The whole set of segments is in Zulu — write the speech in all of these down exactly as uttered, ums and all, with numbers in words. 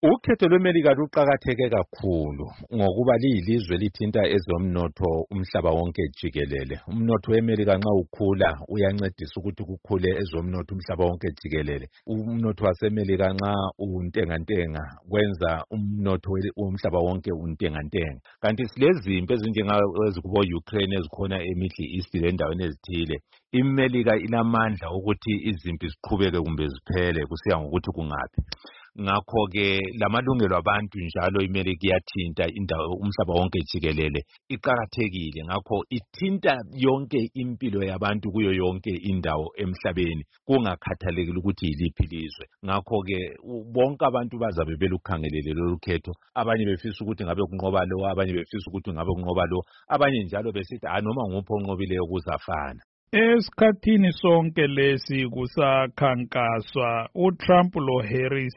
Ukhetho lweMelika luqakatheke kakhulu ngokuba liyilizwe lithinta ezomnotho umhlaba wonke jikelele. Umnotho weMelika nxa ukhula uyancedisa ukuthi kukhule ezomnotho umhlaba wonke jikelele. Umnotho waseMelika nxa untengantenga kwenza umnotho womhlaba wonke untengantenga. Kanti silezimpi ezinjengazo Ukraine ezikhona eMiddle East lendaweni ezithile. IMelika ilamandla ukuthi izimpi ziqhubeke kumbe ziphele kusiya ngokuthi kungaphi. Ngakho-ke lamalungelo abantu njalo iMelika iyathinta indawo umhlaba wonke jikelele iqakathekile. Ngakho ithinta yonke impilo yabantu kuyo yonke indawo emhlabeni kungakhathalekile ukuthi yiliphi ilizwe. Ngakho-ke bonke abantu bazabe belukhangelele lolu khetho. Abanye befisa ukuthi ngabe kunqoba lo, abanye befisa ukuthi ngabe kunqoba lo, abanye njalo besithi ha noma nguphi onqobileyo kuzafana. Esikhathini sonke lesi kusakhankaswa uTrump loHarris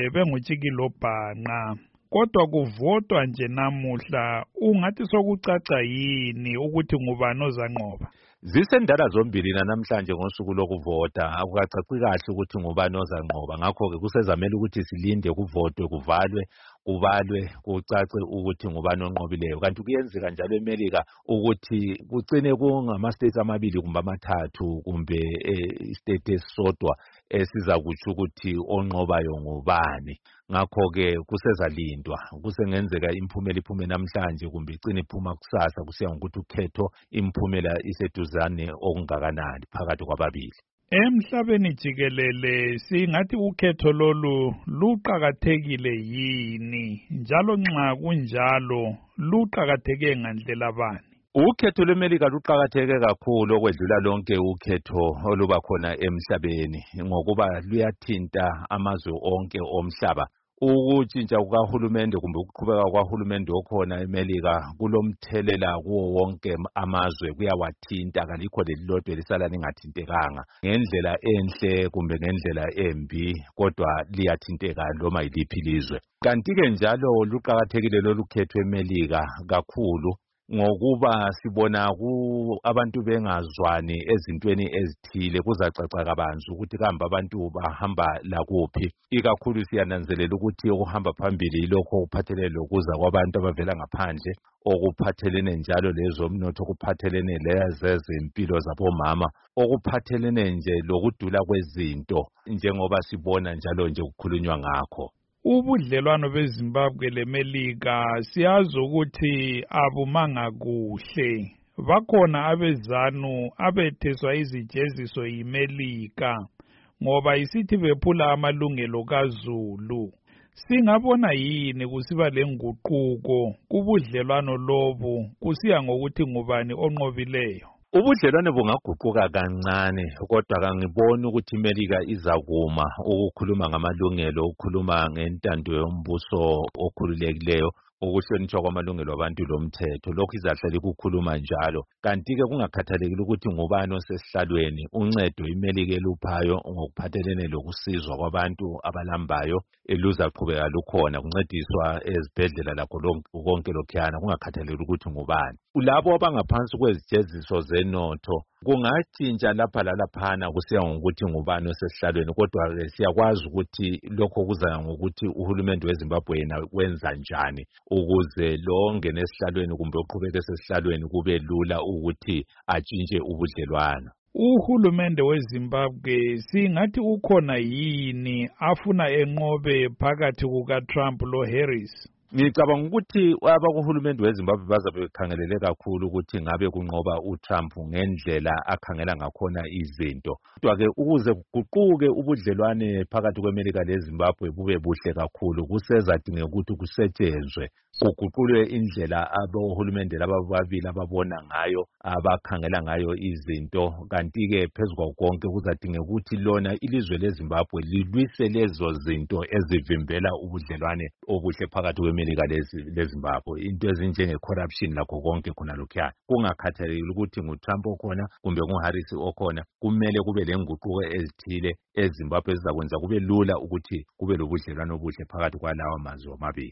bengutshikilobhanqa, kodwa kuvotwa nje namuhla, ungathi sokucaca yini ukuthi ngubani ozanqoba? Zisendala zombili namhlanje ngosuku lokuvota akukacaci kahle ukuthi ngubani ozanqoba. Ngakho-ke kusezamele ukuthi silinde kuvotwe kuvalwe kubalwe kucace ukuthi ngubani onqobileyo. Kanti kuyenzeka njalo eMelika ukuthi kucine kungama-states amabili kumbe amathathu kumbe istate esisodwa esizakutsho ukuthi onqobayo ngubani. Ngakho-ke kusezalindwa, kusengenzeka imphumela iphume namhlanje kumbe icine iphuma kusasa kusiya ngokuthi ukhetho imphumela iseduzane okungakanani phakathi kwababili. Emhlabeni jikelele singathi ukhetho lolu luqakathekile yini, njalo nxa kunjalo luqakatheke ngandlela bani? Ukhetho lweMelika luqakatheke kakhulu okwedlula lonke ukhetho oluba khona emhlabeni ngokuba luyathinta amazwe onke omhlaba. Ukutshintsha kukahulumende kumbe ukuqhubeka kwahulumende okhona eMelika kulomthelela kuwo wonke amazwe, kuyawathinta, kalikho lelilodwa elisala lingathintekanga ngendlela enhle kumbe ngendlela embi, kodwa liyathinteka noma yiliphi ilizwe. Kanti-ke njalo luqakathekile lolu khetho eMelika kakhulu ngokuba sibona ku abantu bengazwani ezintweni ezithile kuzacaca kabanzi ukuthi kambe abantu bahamba lakuphi. Ikakhulu siyananzelela ukuthi okuhamba phambili lokho okuphathelene lokuza kwabantu abavela ngaphandle, okuphathelene njalo lezomnotho, okuphathelene lezempilo zabomama, okuphathelene nje lokudula kwezinto njengoba sibona njalo nje kukhulunywa ngakho. Ubudlelwano beZimbabwe leMelika siyazi ukuthi abumanga kuhle. Bakhona abezanu abetheswa izijeziso yiMelika ngoba isithi bephula amalungelo kaZulu. Singabona yini kusiba lenguquko kubudlelwano lobu kusiya ngokuthi ngubani onqobileyo? Ubudlelwane bungaguquka kancane, kodwa kangiboni ukuthi iMelika izakuma ukukhuluma ngamalungelo, ukukhuluma ngentando yombuso okhululekileyo, ukuhlonitshwa kwamalungelo abantu lomthetho. Lokhu izahlala ikukhuluma njalo. Kanti-ke kungakhathalekile ukuthi ngubani osesihlalweni, uncedo iMelika eluphayo ngokuphathelene lokusizwa kwabantu abalambayo eluzaqhubeka lukhona, kuncediswa ezibhedlela lakho konke lokhuyana, kungakhathalekile ukuthi ngubani. Labo abangaphansi kwezijeziso zenotho kungatshintsha lapha lalaphana kusiya ngokuthi ngubani osesihlalweni, kodwa siyakwazi ukuthi lokho kuza ngokuthi uhulumende weZimbabwe yena wenza njani ukuze lo ongene esihlalweni kumbe oqhubeka esesihlalweni kube lula ukuthi atshintshe ubudlelwano. Uhulumende weZimbabwe singathi ukhona yini afuna enqobe phakathi kukaTrump loHarris? Ngicabanga ukuthi abakuhulumende weZimbabwe bazabe bekhangelele kakhulu ukuthi ngabe kunqoba uTrump ngendlela akhangela ngakhona izinto. Kodwa-ke ukuze kuguquke ubudlelwane phakathi kweMelika leZimbabwe bube buhle kakhulu, kusezadingeka ukuthi kusetshenzwe kuguqulwe indlela abohulumende laba babili ababona ngayo, abakhangela ngayo izinto. Kanti-ke phezu kwakho konke kuzadingeka ukuthi lona ilizwe leZimbabwe lilwise lezo zinto ezivimbela ubudlelwane obuhle phakathi kweMelika leZimbabwe, into ezinjenge-corruption lakho konke khona lokhuyana. Kungakhathalekile ukuthi nguTrump okhona kumbe nguHarris okhona, kumele kube lenguquko ezithile eZimbabwe ezizakwenza kube lula ukuthi kube lobudlelwane obuhle phakathi kwalawa mazwe amabili.